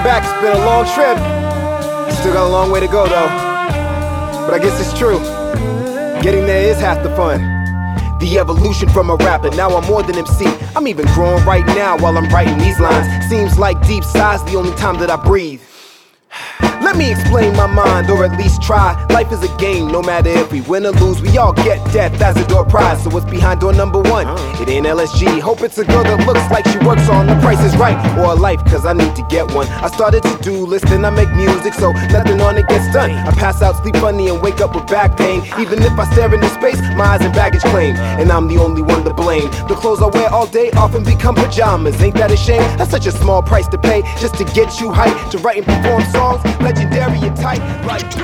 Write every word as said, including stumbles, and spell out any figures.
Welcome back, it's been a long trip. Still got a long way to go though. But I guess it's true. Getting there is half the fun. The evolution from a rapper, now I'm more than M C. I'm even growing right now while I'm writing these lines. Seems like deep sigh's the only time that I breathe. Let me explain my mind, or at least try. Life is a game, no matter if we win or lose, we all get death as a door prize. So what's behind door number one? It ain't L S G. Hope it's a girl that looks like she works on The Price is Right, or a life, cause I need to get one. I started to do list and I make music, so nothing on it gets done. I pass out, sleep funny, and wake up with back pain. Even if I stare into space, my eyes and baggage claim, and I'm the only one to blame. The clothes I wear all day often become pajamas. Ain't that a shame? That's such a small price to pay just to get you hyped, to write and perform songs legendary and tight like